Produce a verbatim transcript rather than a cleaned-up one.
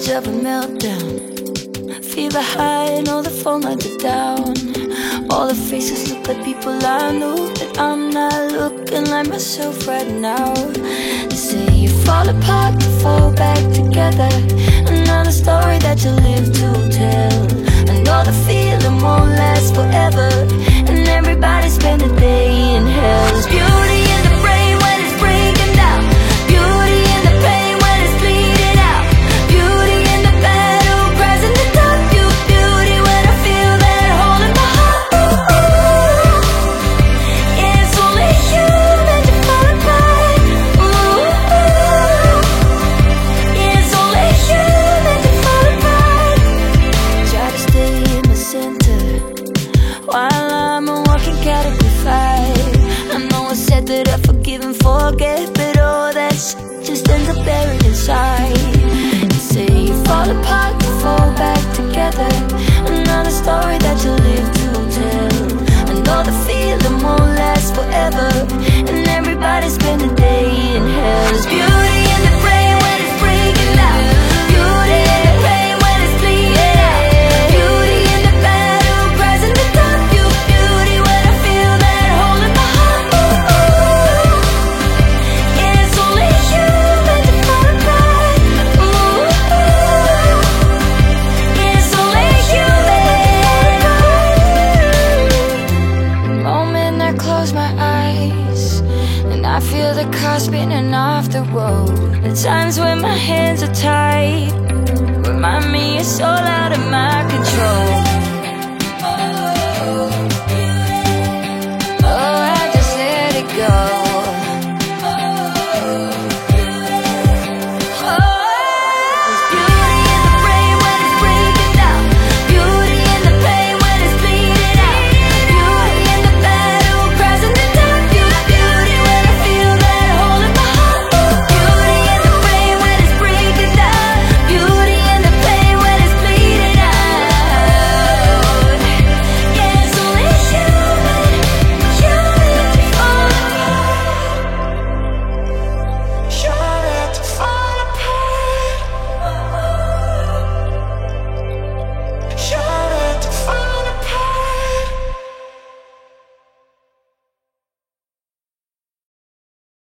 edge of a meltdown. Fever high and all the phone lines are down. All the faces look like people I know, but I'm not looking like myself right now. They say you fall apart, you fall back together. Another story that you live to tell. I know the feeling won't last forever, and everybody spend a day in hell. There's beauty in the brain when it's breaking down. Beauty in the pain when it's bleeding out. Beauty in the battle cries in the dark. Beauty when I feel that hole in my heart. Ooh, it's only you that you fall apart. Ooh, it's only you that you fall apart. Try to stay in the center while I'm a walking category five. I know I said that I forgive and forget, but all that shit just ends up buried inside. You say you fall apart, you fall back together. Another story that you live to tell. I know the feeling won't last forever, and everybody spend a day in hell. There's beauty in the brain when it's breaking down. Beauty in the pain when it's bleeding out. Beauty in the battle cries in the dark. Beauty when I feel that hole in my heart. Ooh, it's only you that you fall apart. Ooh, it's only you that the moment I close my eyes and I feel the car spinning off the road. The times when my hands are tied remind me it's all out of my control.